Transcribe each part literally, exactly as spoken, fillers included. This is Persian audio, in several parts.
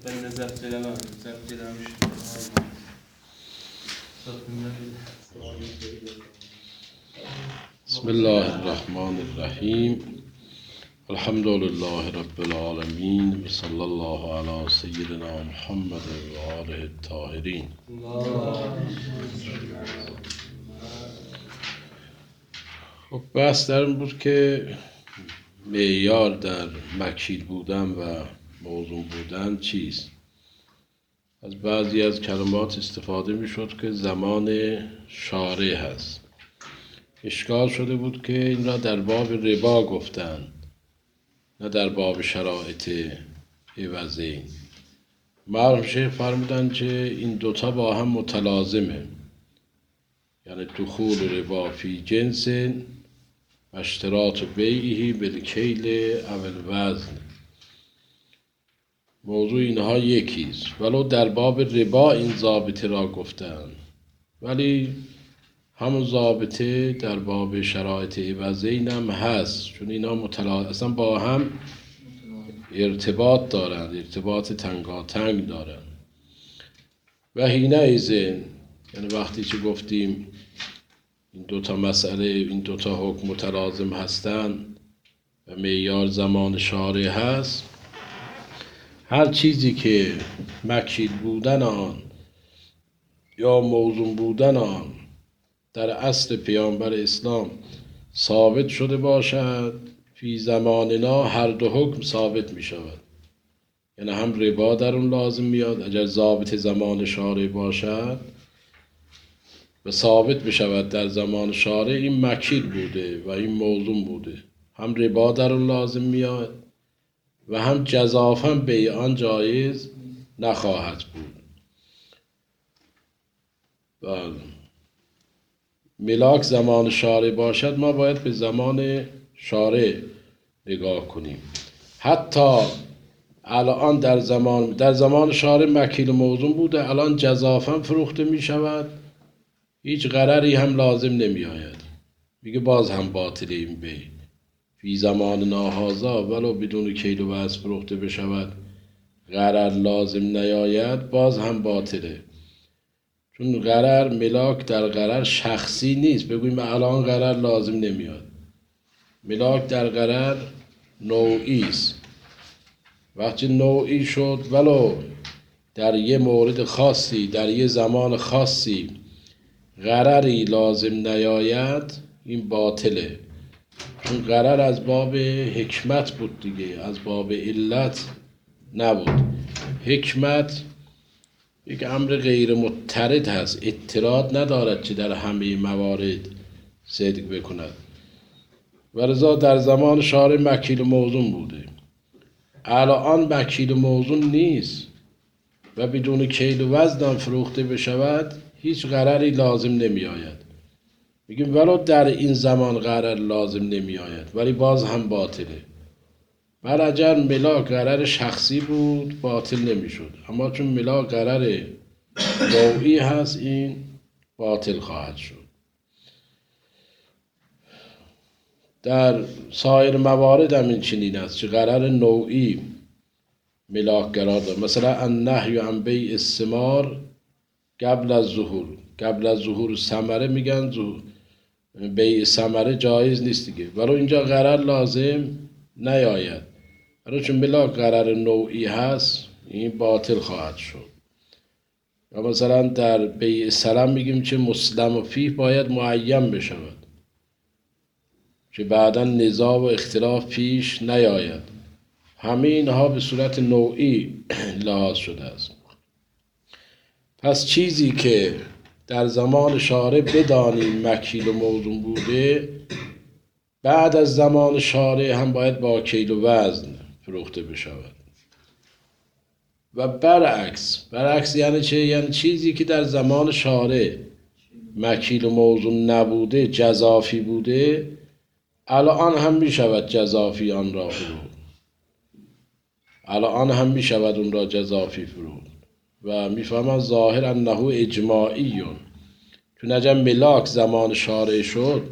Ben de zapt edemem. Zapt edemiş. بسم الله الرحمن الرحیم الحمد لله رب العالمین و صلی الله علی سیدنا محمد و آله الطاهرین. خب بحث در این بود که معیار در مکیل بودن و موزون بودن چیست. از بعضی از کلمات استفاده می شد که زمان شارع هست. اشکال شده بود که این را در باب ربا گفتن، نه در باب شرایط عوضین. مرحوم شیخ فرمودن که این دوتا با هم متلازمه، یعنی دخول ربا فی جنس و اشتراط بیعه بالکیل او الوزن. موضوع اینها یکیست، ولو در باب ربا این ضابطه را گفتن، ولی همون ضابطه در باب شرایط عوضین هم هست، چون اینا متلا... اصلا با هم ارتباط دارند، ارتباط تنگاتنگ دارند. و حین ایزن، یعنی وقتی که گفتیم این دوتا مسئله، این دوتا حکم متلازم هستند و معیار زمان شارع هست، هر چیزی که مکیل بودن آن یا موزون بودن آن در اصل پیامبر اسلام ثابت شده باشد، فی زماننا هر دو حکم ثابت می شود. یعنی هم ربا در اون لازم میاد اگر ضابط زمان شارع باشد و ثابت بشود در زمان شارع این مکیل بوده و این موزون بوده، هم ربا در اون لازم میاد و هم جزافاً بیع آن جایز نخواهد بود. بله. ملاک زمان شارع باشد، ما باید به زمان شارع نگاه کنیم. حتی الان در زمان در زمان شارع مکیل و موزون بوده، الان جزافاً فروخته می شود، هیچ غرری هم لازم نمی آید، میگه باز هم باطله این بیع. فی زمان ناهازا ولو بدون کیل و وزن فروخته بشود، غرر لازم نیاید، باز هم باطله. چون غرر ملاک در غرر شخصی نیست، بگوییم الان غرر لازم نمیاد. ملاک در غرر نوعی است. وقتی نوعی شد ولو در یه مورد خاصی در یه زمان خاصی غرری لازم نیاید، این باطله. چون غرر از باب حکمت بود دیگه، از باب علت نبود. حکمت یک امر غیر مضطرد هست، اضطراد ندارد که در همه موارد صدق بکند. و لذا در زمان شارع مکیل موزون بوده، الان مکیل موزون نیست و بدون کیل و وزن فروخته بشود، هیچ غرری لازم نمی آید. میگیم ولو در این زمان غرر لازم نمی آید، ولی باز هم باطله. بر اگر ملاک غرر شخصی بود باطل نمی شد، اما چون ملاک غرر نوعی هست، این باطل خواهد شد. در سایر موارد هم این چنین است که غرر نوعی ملاک قرار دارد. مثلا النهی عن بیع الثمار قبل از ظهور، قبل از ظهور ثمره میگن بیع ثمره جایز نیست دیگه، ولی اینجا غرر لازم نیاید، ولی چون ملاک غرر نوعی هست این باطل خواهد شد. یا مثلا در بیع سلم میگیم که مسلم و فیه باید معین بشود که بعدا نزاع و اختلاف پیش نیاید. همه اینها به صورت نوعی لحاظ شده است. پس چیزی که در زمان شارع بدانیم مکیل و موزون بوده، بعد از زمان شارع هم باید با کیل و وزن فروخته بشود. و برعکس، برعکس یعنی چه؟ یعنی چیزی که در زمان شارع مکیل و موزون نبوده، جزافی بوده، الان هم می شود جزافی آن را فروخت، الان هم می شود اون را جزافی فروخت. و می فهمن ظاهر انه اجماعیون، چون اگر ملاک زمان شارع شد،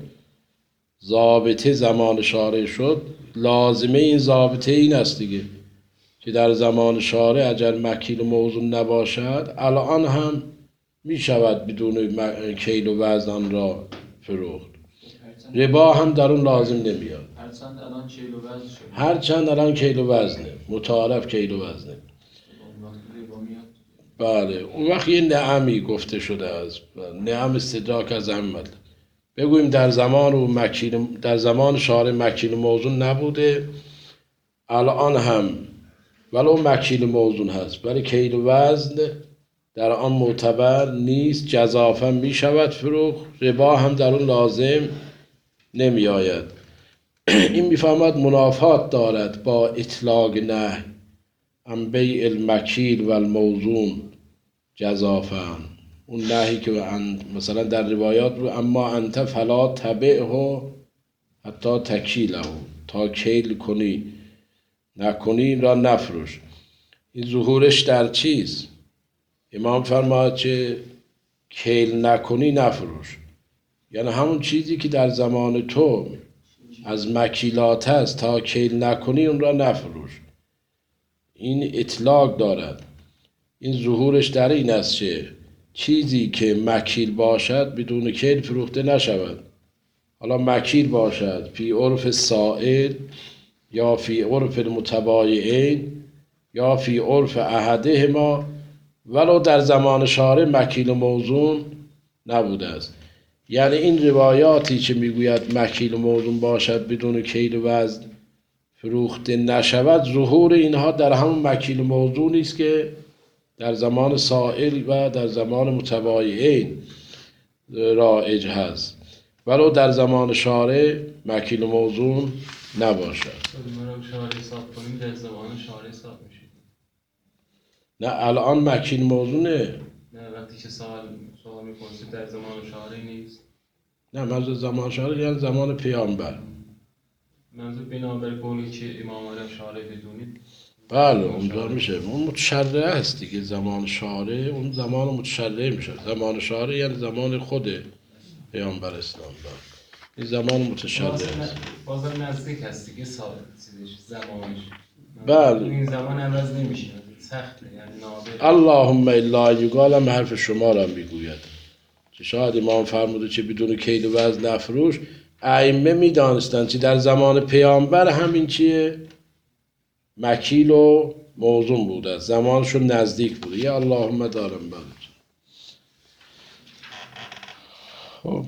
ضابطه زمان شارع شد، لازمه این ضابطه این است دیگه، که در زمان شارع اگر مکیل و موزون نباشد الان هم می شود بدون کیل و وزن را فروخت. ربا هم در اون لازم نمیاد. هرچند الان کیل و وزن شده. هرچند الان کیل و وزنه، متعارف کیل و وزنه. اون وقت ربا میاد. بله اون وقت یه نعمی گفته شده است. نعم استدراک از عمل. بگوییم در زمان و مکیل در زمان شارع مکیل و موزون نبوده، الان هم ولو مکیل و موزون هست ولی کیل و وزن در آن معتبر نیست، جزافا می شود فروخت، ربا هم در اون لازم نمی آید. این میفهمد منافات دارد با اطلاق نهی عن بیع المکیل و الموزون جزافا. اون نهی که مثلا در روایات رو اما انت فلا تبعه حتی تکیله، تا کیل کنی نکنی این را نفروش. این ظهورش در چیست؟ امام فرماد که کیل نکنی نفروش، یعنی همون چیزی که در زمان تو از مکیلات هست تا کیل نکنی اون را نفروش. این اطلاق دارد. این ظهورش در این است که چیزی که مکیل باشد بدون کیل فروخته نشود. حالا مکیل باشد فی عرف سائل یا فی عرف المتبایعین یا فی عرف احدهما، ولو در زمان شارع مکیل و موزون نبوده است. یعنی این روایاتی که میگوید مکیل و موزون باشد بدون کیل و وزن فروخته نشود، ظهور اینها در همون مکیل و موزونی است که در زمان سائل و در زمان متبایعین رایج هست، ولو در زمان شارع مکیل و موزون نباشد. ما شارع حساب کنیم در زمان شارع حساب میشه. نه الان مکیل موزونه. نه وقتی که سوال سوال میپرسید در زمان شارع نیست. نه منظور زمان شارع یعنی زمان پیامبر. منظور بنابر قولی که امام علی شارع بدونید. بله اونجا میشه. اون متشرع هست دیگه. زمان شارع اون زمان متشرع میشه. زمان شارع یعنی زمان خود پیامبر اسلام. این زمان متشرع است. بازم نزدیک هست دیگه سال چیزش زمانش. بله. این زمان عوض نمیشه. سخته یعنی نابه. اللهم الا یقال حرف شما را میگوید که شاید امام فرموده که بدون کیل و وزن نفروش. ائمه میدانستند که در زمان پیامبر همین چیه مکیل و موزون بوده، زمانشون نزدیک بوده. یا اللهم دارم بله. خب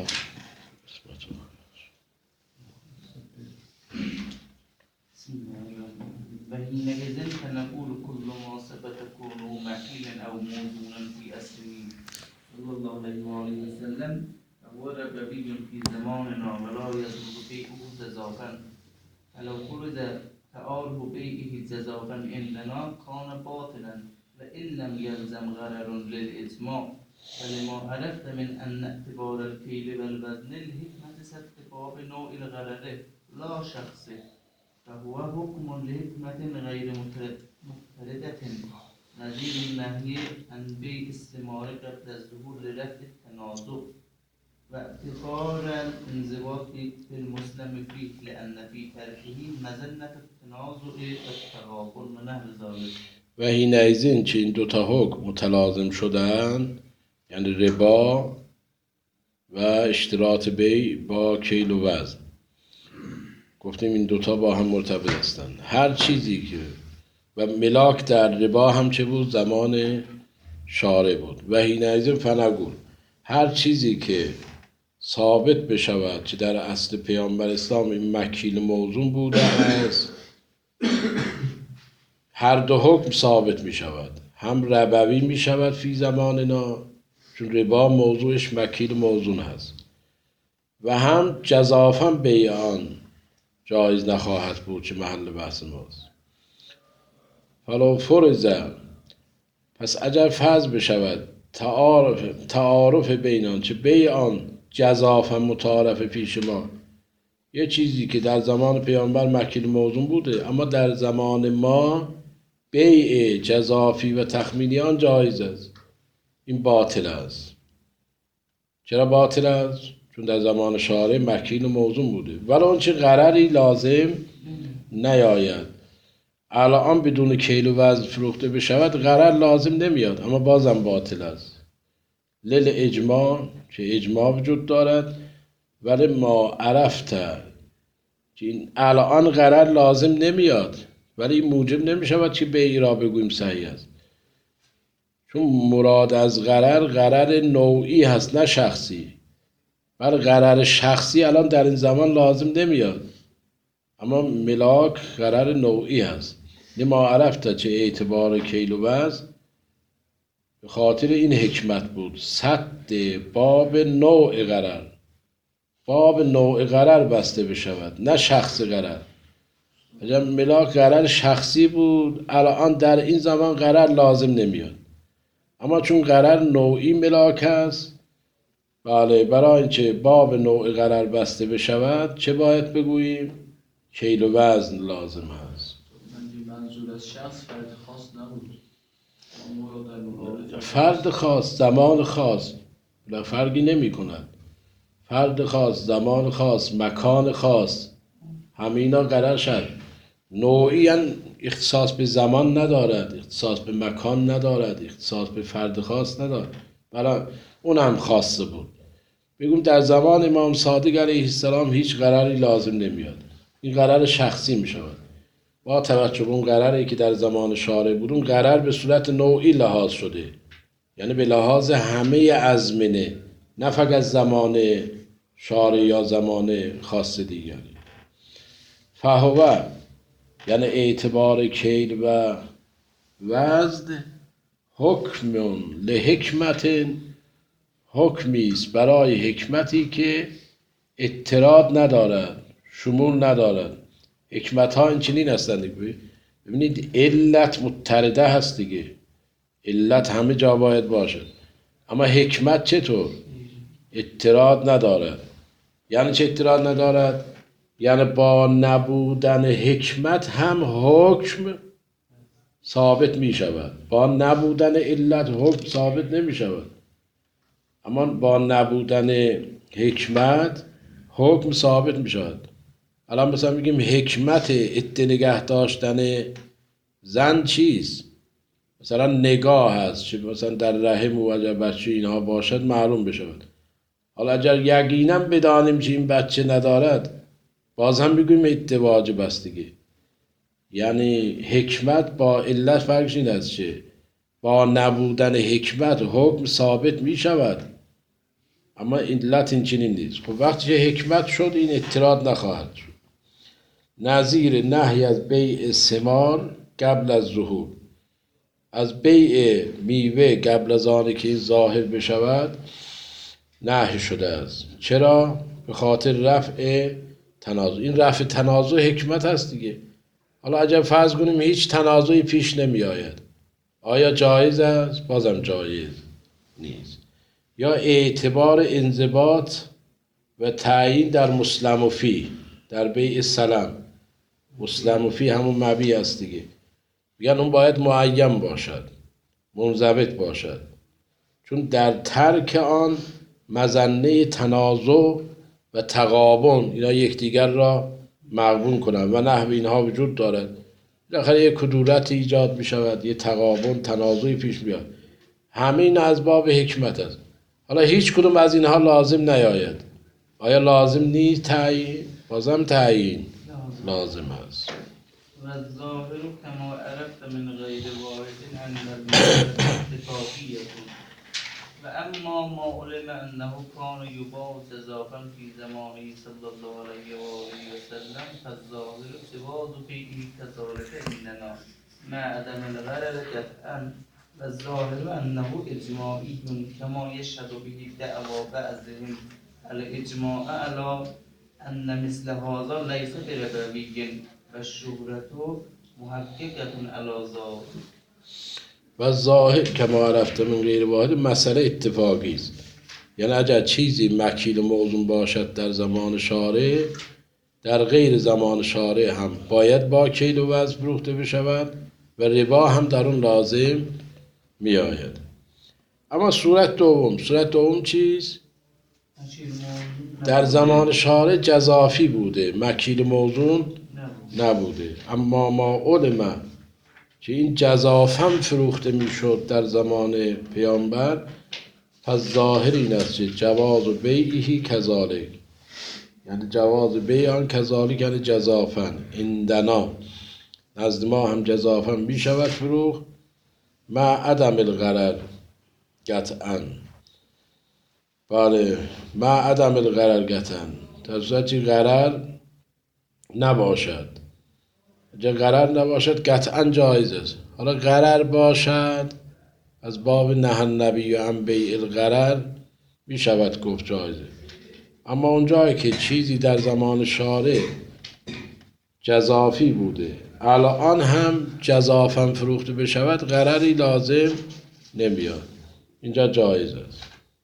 فحينئذ فنقول كل ما ثبت كونه مكيلا أو موزونا في أصله صلى الله عليه وآله وسلم فهو ربوي في زماننا ولا يصلح بيعه جزافا، فلو فرض تعارف بيعه جزافا عندنا كان باطلا وإن لم يلزم غرر للإجماع، ولما عرفت من أن اعتبار الكيل والوزن الحكمة استحباب نوع الغرر لا شخصه، فهو حكم لحكمة غير مفترضة نظير النهي عن بيع الثمار قبل الظهور لرفع التنازع وافتخار الانضباط في المسلم فيه لأن في تركه مظنة التنازع والتغابن ونحو ذلك. و حینئذ که این دوتا حکم متلازم شدن، یعنی ربا و اشتراط بیع با کیل و وزن، گفتیم این دوتا با هم مرتبط هستند. هر چیزی که و ملاک در ربا هم چه بود؟ زمان شارع بود. و حینئذ فنقول هر چیزی که ثابت بشود که در اصل پیامبر اسلام این مکیل موزون بوده است، هر دو حکم ثابت می شود. هم ربوی می شود فی زماننا چون ربا موضوعش مکیل موزون هست، و هم جزافا بیع آن جایز نخواهد بود که محل بحث ماست. فلو فرض، پس اگر فرض بشود تعارف تعارف بین آن، چه بیع آن جزافا متعارف پیش ما، یه چیزی که در زمان پیامبر مکیل موزون بوده اما در زمان ما بیع جزافی و تخمینی آن جایز است، این باطل است. چرا باطل است؟ چون در زمان شارع مکیل موزون بوده، ولی اون چه غرری لازم نیاید. الان بدون کیل و وزن فروخته بشود غرر لازم نمیاد، اما بازم باطل است. لیل اجماع که اجماع وجود دارد، ولی ما عرفت که این الان غرر لازم نمیاد، ولی این موجب نمیشود که بیعی را بگوییم صحیح است. چون مراد از غرر غرر نوعی هست نه شخصی. بر غرر شخصی الان در این زمان لازم نمیاد، اما ملاک غرر نوعی هست. لما عرفت چه اعتبار کیل و وزن به خاطر این حکمت بود. سد باب نوع غرر، باب نوع غرر بسته بشود نه شخص غرر. اگر ملاک غرر شخصی بود الان در این زمان غرر لازم نمیاد، اما چون غرر نوعی ملاک است، بله، برای اینکه باب نوع غرر بسته بشود چه باید بگوییم؟ کیل و وزن لازم هست. منظور از شخص فرد خاص نبود. مراد در مقابل فرد خاص، زمان خاص، نه فرقی نمی کند. فرد خاص، زمان خاص، مکان خاص، همینا غرر شد. نوعی اختصاص به زمان ندارد، اختصاص به مکان ندارد، اختصاص به فرد خاص ندارد، بلا اون هم خاصه بود. بگم در زمان امام صادق علیه السلام هیچ غرری لازم نمیاد، این غرر شخصی می شود. با توجه به اون غرری که در زمان شارع بود، اون غرر به صورت نوعی لحاظ شده، یعنی به لحاظ همه ازمنه، نه فقط زمان شارع یا زمان خاص دیگری. فهوه یعنی اعتبار کیل و وزن حکم لحکمت، حکمی است برای حکمتی که اضطراد ندارد، شمول ندارد. حکمت ها این چنین هستند دیگه. ببینید علت مضطرده هست دیگه، علت همه جا باید باشد، اما حکمت چطور؟ اضطراد ندارد. یعنی چه اضطراد ندارد؟ یعنی با نبودن حکمت هم حکم ثابت می شود، با نبودن علت حکم ثابت نمی شود، اما با نبودن حکمت حکم ثابت می شود. الان مثلا میگیم حکمت عده نگه داشتن زن چیست؟ مثلا نگاه هست، چه مثلا در رحم و اگر بچه اینها باشد معلوم بشود. حالا اگر یقینا بدانیم که این بچه ندارد، باز هم بگویم عده واجب است دیگه. یعنی حکمت با علت فرقش این است که با نبودن حکمت حکم ثابت می شود، اما علت این چنین نیست. خب وقتی حکمت شد این اضطراد نخواهد شد. نظیر نهی از بیع ثمار قبل از ظهور، از بیع میوه قبل از آن که این ظاهر بشود نهی شده است. چرا؟ به خاطر رفع تنازع. این رفع تنازع حکمت هست دیگه. حالا اگر فرض کنیم هیچ تنازعی پیش نمی آید، آیا جایز است؟ بازم جایز نیست. یا اعتبار انضباط و تعیین در مسلم و فی، در بیع سلم، مسلم و فی همون مبیع است دیگه. میگن اون باید معین باشد، منضبط باشد، چون در ترک آن مظنه تنازع و تقابن، اینا یکدیگر را مقبول کنند و نحو اینها وجود دارد. بالاخره یک کدورت ایجاد می شود، یک تقابن تنازعی پیش میاد. همین از باب حکمت است. حالا هیچ کدوم از اینها لازم نیاید، آیا لازم نیست تعیین؟ بازم تعیین لازم است. و الظاهر كما عرفت من غیر واحد ان الاتفاقیه و اما ما علم انه كان يباع تزافا في زمانه صلى الله عليه وآله وسلم فالظاهر سواد فيه كذلك اننا مع عدم الغرر قطعا و الظاهر انه اجماعی كما يشهد به دعوى بعضهم الاجماع على ان مثل هذا ليس بربوی و الشهرة محققة على ذلك. و ظاهر کما عرفت من غیر واحد مسئله اتفاقی است. یعنی اگر چیزی مکیل و موزون باشد در زمان شارع، در غیر زمان شارع هم باید با کیل و وزن فروخته بشود و ربا هم در اون لازم می آید. اما صورت دوم، صورت دوم چیست؟ در زمان شارع جزافی بوده، مکیل موزون نبوده. اما ما علم که این جزافاً فروخته میشد در زمان پیامبر، پس ظاهر این است که جواز و بیعی کذالک، یعنی جواز بیع آن کذالک یعنی جزافاً عندنا، نزد ما هم جزافاً می شود فروخت، مع عدم الغرر قطعاً. بله، مع عدم الغرر قطعاً، در صورتی غرر نباشد. اگر غرر نباشد قطعاً جایز است. حالا غرر باشد از باب نهی النبی عن بیع الغرر می شود گفت جایزه. اما اونجایی که چیزی در زمان شارع جزافی بوده الان هم جزافاً فروخته بشود، غرری لازم نمیاد، اینجا جایز است.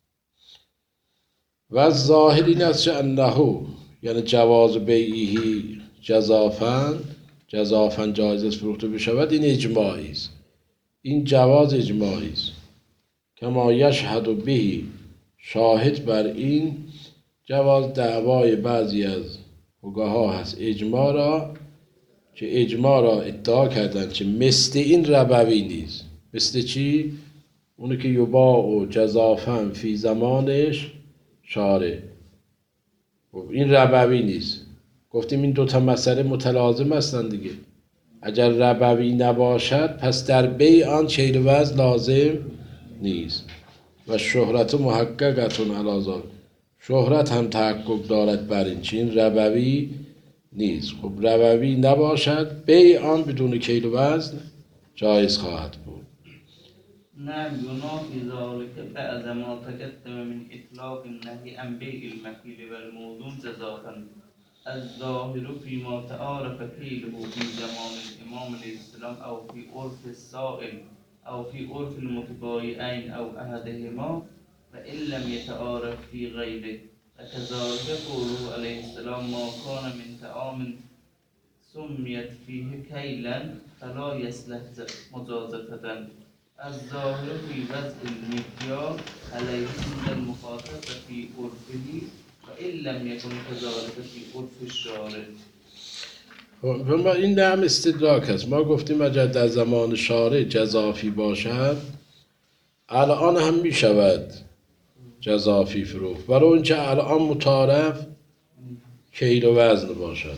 و ظاهر این است که انه، یعنی جواز بیعی جزافاً، جزافاً جایز است فروخته بشود، این اجماعی است. این جواز اجماعی است. کما یشهد به، شاهد بر این جواز دعوای بعضی از فقها هست اجماع را، که اجماع را ادعا کردن که مثل این ربوی نیست. مثل چی؟ اونی که یباع و جزافاً فی زمانش شارع. این ربوی نیست. گفتیم این دوتا مسئله متلازم هستند دیگه. اگر ربوی نباشد پس در بیع آن کیل و وزن لازم نیست. و شهرت محققتون علی ذلک، شهرت هم تحقق دارد بر این چه این ربوی نیست. خب ربوی نباشد بیع آن بدون کیل و وزن جایز خواهد بود. نعم ينافي ذلك بعد ما تقدم من إطلاق النهي عن بيع المكيل والموزون جزافاً الظاهر فيما تعارف كيله في زمان الإمام عليه السلام أو في عرف السائل أو في عرف المتبايعين أو أحدهما، فإن لم يتعارف في غيره. وكذلك قوله عليه السلام ما كان من طعام سميت فيه كيلا فلا يصلح مجازفة. الظاهر في وضع المكيال عليه عند المخاطب في عرفه وإن لم يكن كذلك في عرف الشارع. و این هم استدراک است. ما گفتیم اگر در زمان شارع جزافی باشد الان هم می شود جزافی فروخت، برای اونچه الان متعارف کیل و وزن باشد.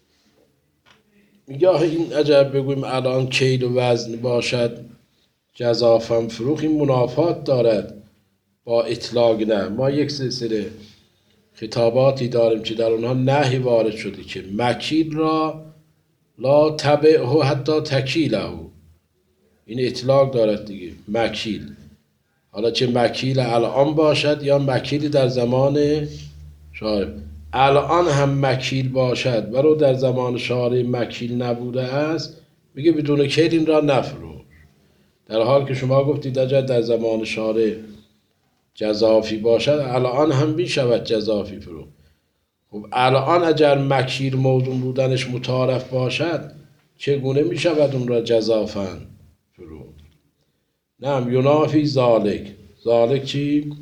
یا این اگر بگویم الان کیل و وزن باشد جزافاً فروخت، این منافات دارد با اطلاق نه. ما یک سلسله خطاباتی داریم که در اونها نهی وارد شده که مکیل را لا تبعه حتی تکیله، این اطلاق دارد دیگه. مکیل، حالا چه مکیل الان باشد یا مکیل در زمان شارع. الان هم مکیل باشد ولو در زمان شارع مکیل نبوده است، میگه بدون کیل این را نفروش. در حال که شما گفتید اگر در زمان شارع جزافی باشد الان هم می شود جزافی فروخت. خب الان اگر مکیل موزون بودنش متعارف باشد چگونه می شود اون را جزافاً فروخت؟ نعم ینافی ذالک. ذالک چی؟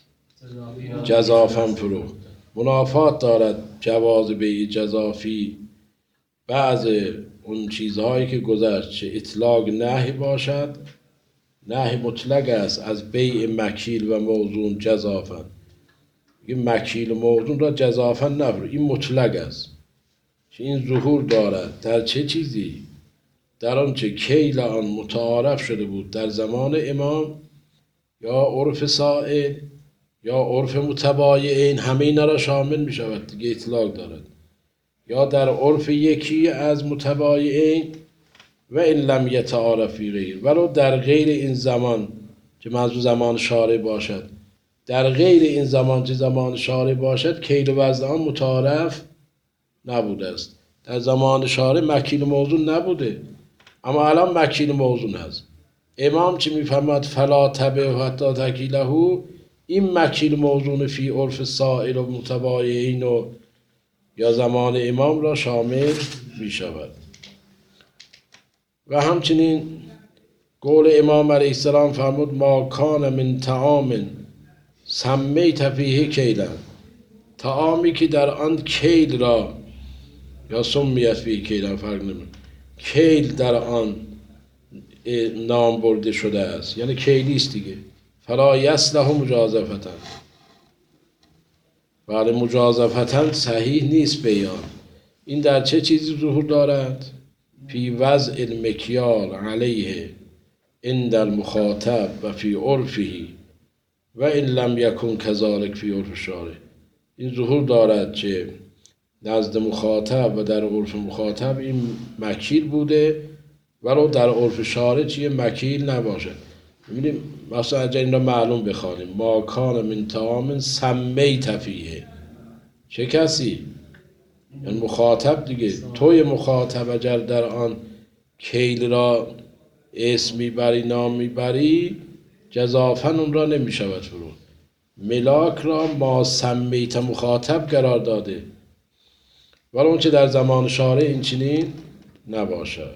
جزافاً فروخت. منافات دارد جواز بیع جزافی بعض اون چیزهایی که گذشت چه اطلاق نهی باشد. نهی مطلق است از بیع مکیل و موزون جزافاً. این مکیل و موزون را جزافاً نفروش، این مطلق است که این ظهور دارد در چه چیزی؟ در آنچه کیل آن متعارف شده بود در زمان امام یا عرف سائل یا عرف متبایعین، همه اینا را شامل می شود دیگه، اطلاق دارد. یا در عرف یکی از متبایعین و این لم یتعارف فی غیر، ولو در غیر این زمان که منظور زمان شارع باشد، در غیر این زمان که زمان شارع باشد کیل و وزن آن متعارف نبوده است. در زمان شارع مکیل موزون نبوده، اما الان مکیل موزون است. امام چی میفهمد؟ فلا تبع حتی تکیله، این مکیل موزون فی عرف سائل و متبایعین و یا زمان امام را شامل می شود. و همچنین قول امام علیه السلام فرمود ما کان من طعام سمیت فیه کیلا، طعامی که در آن کیل را یا سمیت بی کیل فرق نمید. کیل در آن نام برده شده است، یعنی کیلی است دیگه. فلا یصلح مجازفة، بله مجازفة صحیح نیست بیان. این در چه چیزی ظهور دارد؟ فی وضع المکیال علیه عند المخاطب و فی عرفه و این لم یکن کذالک فی عرف شارع. این ظهور دارد که نزد مخاطب و در عرف مخاطب این مکیل بوده، ولو در عرف شارع چیه مکیل نباشه. می‌بینیم مثلا اگر این را معلوم بخوانیم، ما کان من طعام سمیت فیه، چه کسی؟ یعنی مخاطب دیگه. توی مخاطب اگر در آن کیل را اسم میبری نام میبری، جزافن اون را نمیشود فرود. ملاک را ما سمیت مخاطب قرار داده، ولی اون چه در زمان شارع این چنین نباشد.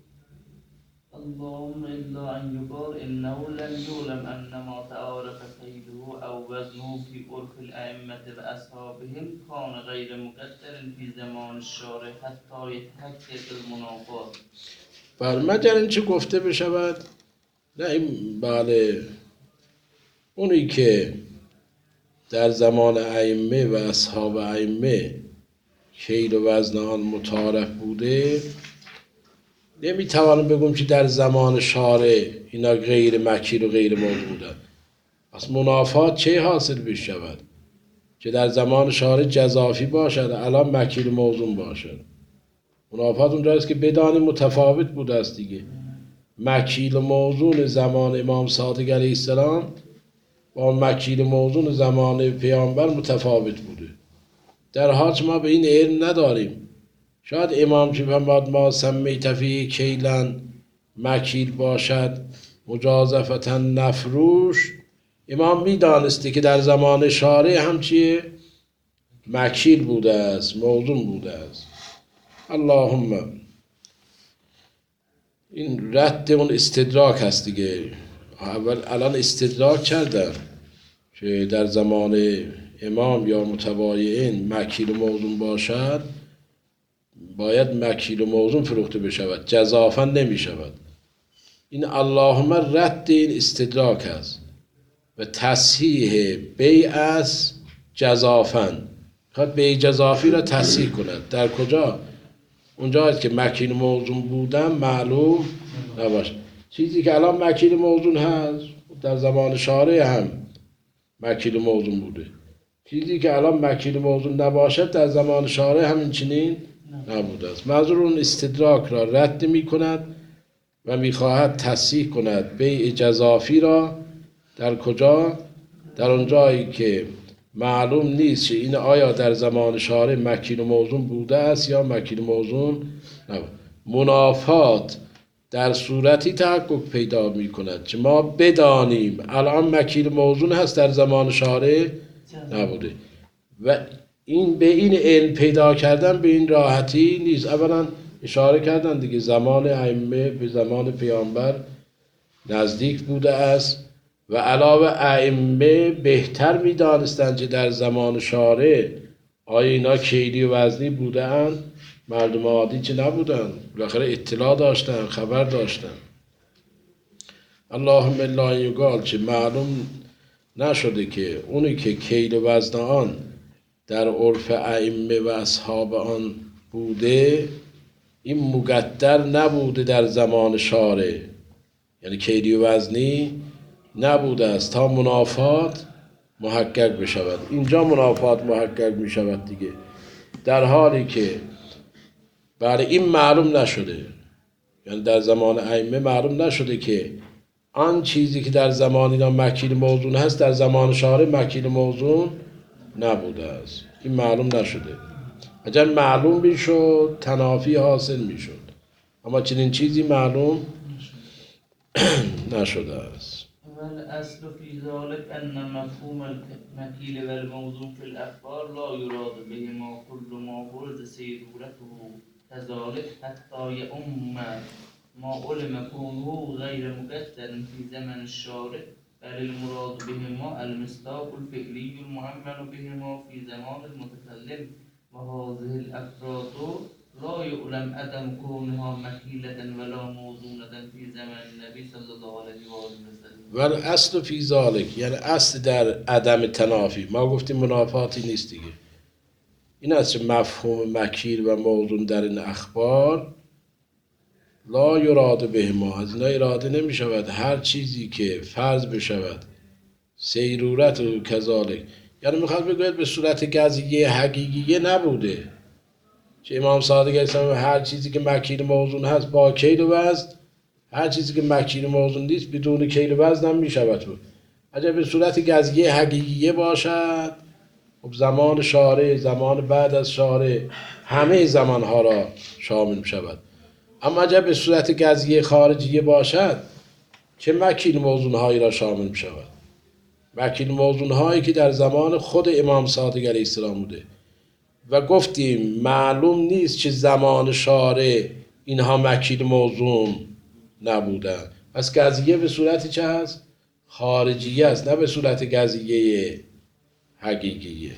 اللهم إلا أن يقال إنه لم يعلم أن ما تعارف كيده أو وزنه في عرف الأئمة وأصحابهم كان غير مقدر في زمان الشارع حتى يتحقق المنافات. بله مگر اینچه گفته بشود نه این بله اونی که در زمان ائمه و اصحاب ائمه کیل و وزن آن متعارف بوده، نمیتوانم بگم که در زمان شارع اینا غیر مکیل و غیر موجودن. پس منافات چه حاصل بشود؟ که در زمان شارع جزافی باشد، الان مکیل و موزون باشد. منافات اونجاست که بدانی متفاوت بوده است دیگه. مکیل و موزون زمان امام صادق علیه السلام با مکیل و موزون زمان پیامبر متفاوت بوده. در حال ما به این علم نداریم. شاید امام که فرمود ما سمیت فیه کیلن مکیل باشد مجازفة نفروش، امام میدانسته که در زمان شارع هم چیه؟ مکیل بوده است، موزون بوده است. اللهم این رد اون استدراک هست دیگه. اول الان استدراک کردن که در زمان امام یا متبایعین مکیل و موزون باشد، باید مکیل و موزون فروخته بشود، جزافا نمی شود. این اللهم رد این استدراک است و تصحیح بیع از جزافا. خواهد بیع جزافی را تصحیح کند. در کجا؟ اونجا که مکیل موزون بودن معلوم نباشه. چیزی که الان مکیل موزون هست در زمان شارع هم مکیل موزون بوده. چیزی که الان مکیل موزون نباشد در زمان شارع هم این چنین نبوده است. منظور اون استدراک را رد می کند و می خواهد تصحیح کند بیع جزافی را در کجا؟ در اون جایی که معلوم نیست که این آیا در زمان شارع مکیل موزون بوده است یا مکیل موزون نبوده. منافات در صورتی تحقق پیدا می کند که ما بدانیم الان مکیل موزون هست در زمان شارع نبوده و این به این علم پیدا کردن به این راحتی نیست. اولا اشاره کردن دیگه زمان ائمه به زمان پیامبر نزدیک بوده است و علاوه ائمه بهتر می دانستند که در زمان شارع آیا اینا کیلی و وزنی بوده اند، مردم عادی که نبودن، بالاخره اطلاع داشتن، خبر داشتن. اللهم الا ان یقال که معلوم نشده که اونی که کیل و وزن آن در عرف ائمه و اصحاب آن بوده این مقدر نبوده در زمان شارع، یعنی کیلی و وزنی نبوده است تا منافات محقق بشود. اینجا منافات محقق می شود دیگه، در حالی که برای این معلوم نشده، یعنی در زمان ائمه معلوم نشده که آن چیزی که در زمان اینا مکیل موزون هست در زمان شارع مکیل موزون نبوده است. این معلوم نشده. اگر معلوم میشد تنافی حاصل میشد، اما چنین چیزی معلوم نشده است. والأصل في ذلك أن مفهوم المكيل والموزون في الأخبار لا يراد بهما كل ما ورد سيرورته كذلك حتى يؤم ما علم كونه غير مقدر في زمن الشارع، بل المراد بهما المصداق الفعلي المعمل بهما في زمان المتكلم وهذه الأفراد لا يعلم عدم كونها مكيلة ولا موزونة في زمن النبي صلی الله علیه و آله و سلم. ولی اصل فی ذالک، یعنی اصل در عدم تنافی، ما گفتیم منافاتی نیست دیگه. این است که مفهوم مکیل و موزون در این اخبار لا یراد به ما، از اینا اراده نمی شود هر چیزی که فرض بشود سیرورت و کذالک، یعنی میخواد بگوید به صورت قضیه حقیقیه نبوده. که امام صادق علیه السلام هر چیزی که مکیل موزون هست با کیل و وزن، هر چیزی که مکیل موزون نیست بدون کیل و وزن هم میشود بود. اگر به صورت قضیه حقیقیه باشد، خب زمان شارع، زمان بعد از شارع، همه زمانها را شامل میشود. اما اگر به صورت قضیه خارجیه باشد، چه مکیل موزون هایی را شامل میشود؟ مکیل موزون هایی که در زمان خود امام صادق علیه السلام بوده و گفتیم معلوم نیست که زمان شارع اینها مکیل موزون نبودن. پس قضیه به صورت چه هست؟ خارجیه است، نه به صورت قضیه حقیقیه.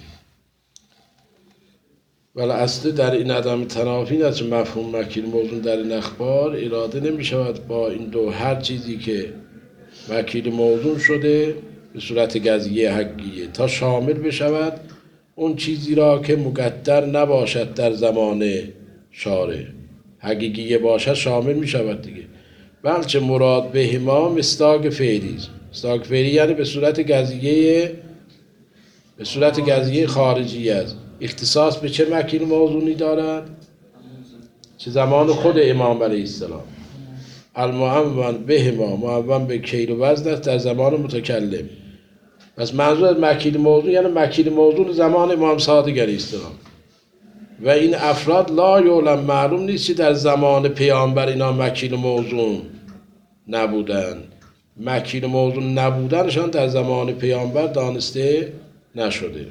ولی اصل در این عدم تنافی است که مفهوم مکیل موزون در این اخبار اراده نمی شود با این دو، هر چیزی که مکیل موزون شده به صورت قضیه حقیقیه تا شامل بشود اون چیزی را که مقدر نباشد در زمان شارع، حقیقیه باشد شامل می شود دیگه. بلکه مراد به ما مصداق فعلی است. مصداق فعلی یعنی به صورت قضیه، به صورت قضیه خارجی است. اختصاص به چه مکیل موزونی دارد؟ چه زمان خود امام علیه السلام. المعون به ما، معون به کیل و وزن است در زمان متکلم. پس منظور از مکیل موزون یعنی مکیل موزون زمان امام صادق علیه السلام. و این افراد لا یعلم، معلوم نیست که در زمان پیامبر اینا مکیل موزون نبودن. مکیل موزون نبودنشان در زمان پیامبر دانسته نشده.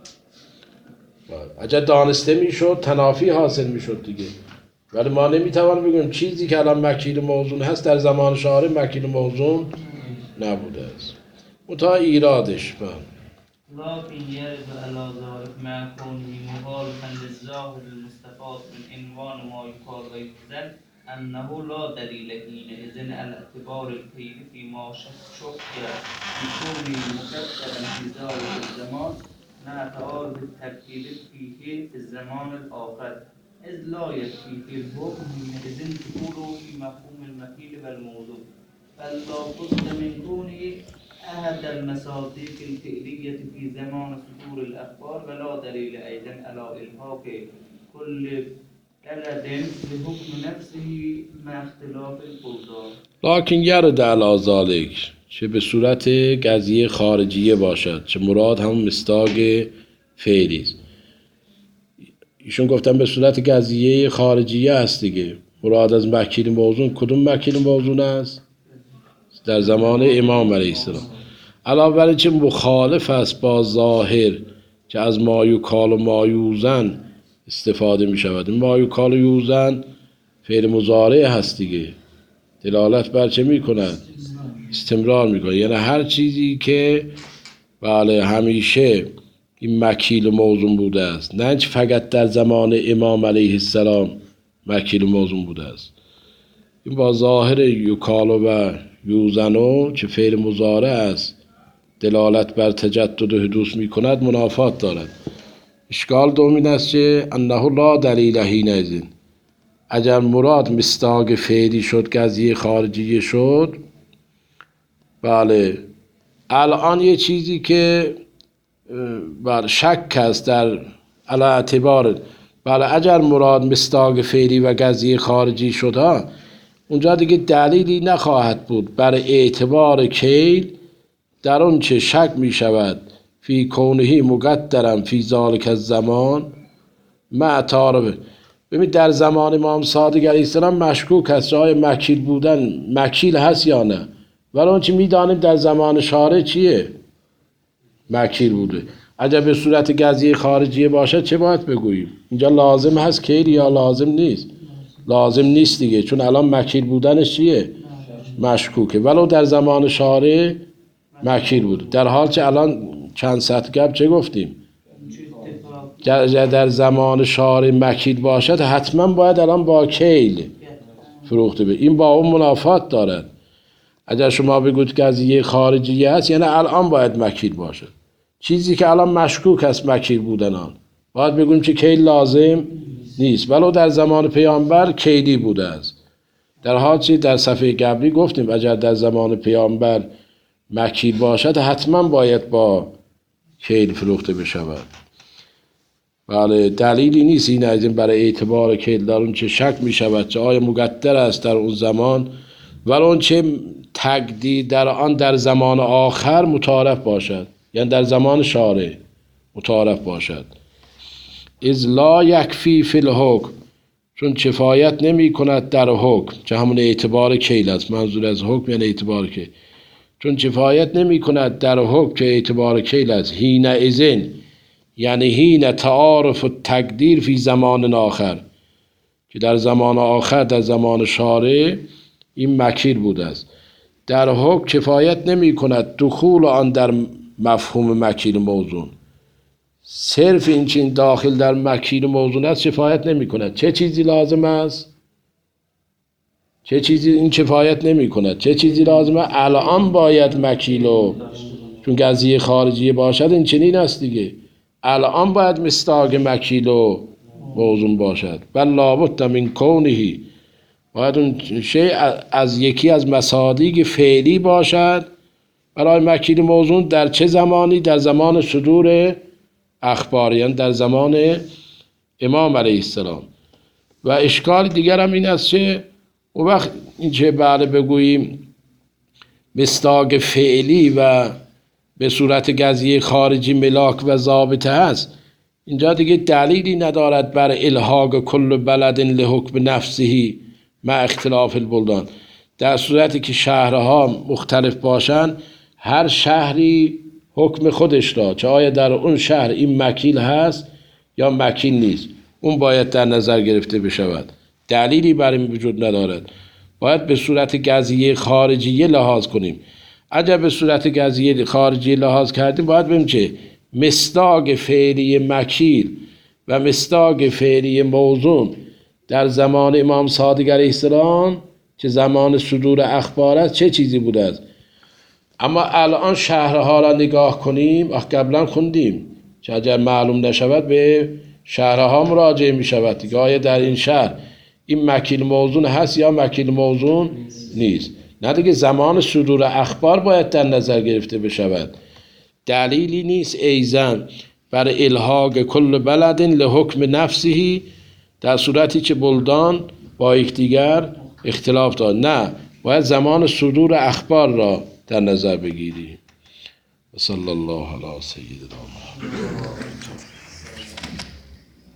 اگر دانسته میشد تنافی حاصل میشد دیگه. ولی ما نمیتوانیم بگیم چیزی که الان مکیل موزون هست در زمان شارع مکیل موزون نبوده است. متا ایرادش بند لكن يرد على ذلك ما كونه مخالفا للظاهر المستفاد من عنوان ما يقال ويقتل أنه لا دليل حينئذ على اعتبار الكيل فيما شك بكونه مكتبا في ذلك الزمان مع تعارض التركيب فيه في الزمان الآخر، إذ لا يكفي في الحكم حينئذ دخوله في مفهوم المكيل والموضوع، بل لا بد من كونه أحد المصادق الفعلية في زمان صدور الأخبار، ولا دليل أيضا على إلحاق كل بلد بحكم نفسه مع اختلاف البلدان. لكن يرد على ذلك، چه به صورت قضیه خارجیه باشد، چه مراد هم مصداق فعلی است. ایشون گفتن به صورت قضیه خارجیه است دیگه. مراد از مکیل موزون کدوم مکیل موزون است؟ در زمان امام علیه السلام. علاوه بر اینکه مخالف است با ظاهر که از مایوکال و مایوزن استفاده می شود. مایوکال و یوزن فعل مضارع هست دیگه. دلالت بر چه می کند؟ استمرار می کند. یعنی هر چیزی که بله همیشه این مکیل موزون بوده است، نه اینکه فقط در زمان امام علیه السلام مکیل موزون بوده است. این با ظاهر یوکالو و یوزنو که فعل مضارع است دلالت بر تجدد و حدوث می کند منافات دارد. اشکال دوم این است که انه لا دلیل حینئذ، اگر مراد مصداق فعلی شد قضیه خارجی شد، بله الان یه چیزی که بله شک است در علی اعتبار، بله اگر مراد مصداق فعلی و قضیه خارجی شد ها، اونجا دیگه دلیلی نخواهد بود بر اعتبار کیل در اون چه شک می شود فی کونه مقدرم فی ذالک الزمان مع تعارف. ببین در زمان امام صادق علیه السلام مشکوک است آیا مکیل بودن مکیل هست یا نه، ولی اون چه می دانیم در زمان شارع چیه؟ مکیل بوده. اگر به صورت قضیه خارجیه باشد چه باید بگوییم؟ اینجا لازم هست کیل یا لازم نیست؟ لازم نیست دیگه، چون الان مکیل بودنش چیه؟ مشکوکه. ولو در زمان شارع مکیل بود، در حال که الان چند سطح گپ چه گفتیم؟ در زمان شارع مکیل باشد حتما باید الان با کیل فروخته بشه. این با اون منافات دارد. اگر شما بگوید قضیه خارجی است یعنی الان باید مکیل باشد. چیزی که الان مشکوک است مکیل بودن آن باید بگویم که کیل لازم نیست، ولو در زمان پیامبر کیلی بوده است. در حالی در صفحه قبلی گفتیم اگر در زمان پیامبر مکیل باشد حتما باید با کیل فروخته بشود. بله دلیلی نیست این از این برای اعتبار کیل در اون چه شک می شود چه آیا مقدر است در اون زمان ولی اون چه تقدیر در آن در زمان آخر متعارف باشد، یعنی در زمان شارع متعارف باشد. از لا یکفی فی الحکم، چون کفایت نمی کند در حکم، چه همون اعتبار کیل است، منظور از حکم یعنی اعتبار کیل، چون کفایت نمی کند در حکم که اعتبار کیل است. حین اذن یعنی حین تعارف و تقدیر فی زمان آخر، که در زمان آخر در زمان شارع این مکیل بوده است. در حکم کفایت نمی کند دخول آن در مفهوم مکیل موزون، صرف این چین داخل در مکیل موزون است کفایت نمی کند. چه چیزی لازم است؟ چه چیزی این کفایت نمی کند؟ چه چیزی لازم است؟ الان باید مکیلو، چون قضیه خارجی باشد این چنین است دیگه، الان باید مصداق مکیلو موزون باشد. بل لابد من کونه، باید اون شیء از یکی از مصادیق فعلی باشد برای مکیل موزون. در چه زمانی؟ در زمان صدور اخبار، یعنی در زمان امام علیه السلام. و اشکال دیگر هم این است که اون وقت این چه بعد بگوییم مصداق فعلی و به صورت قضیه خارجی ملاک و ضابطه هست، اینجا دیگه دلیلی ندارد بر الحاق کل بلد لحکم نفسه مع اختلاف البلدان. در صورتی که شهرها مختلف باشند هر شهری حکم خودش را، چه آیا در اون شهر این مکیل هست یا مکیل نیست، اون باید در نظر گرفته بشود. دلیلی برای این وجود ندارد. باید به صورت قضیه خارجی لحاظ کنیم. اگر به صورت قضیه خارجی لحاظ کردیم باید ببینیم چه مصداق فعلی مکیل و مصداق فعلی موزون در زمان امام صادق علیه السلام که زمان صدور اخبار است چه چیزی بوده است. اما الان شهرها را نگاه کنیم، اخ قبلا خوندیم که اگر معلوم نشود به شهرها مراجعه می شود دیگه، آیا در این شهر این مکیل موزون هست یا مکیل موزون نیست. نه دیگه زمان صدور اخبار باید در نظر گرفته بشود. دلیلی نیست ایزن بر الحاق کل بلد لحکم نفسه در صورتی که بلدان با یکدیگر اختلاف دارند. نه، باید زمان صدور اخبار را در نظر بگیریم. صلی الله علی سیدنا محمد.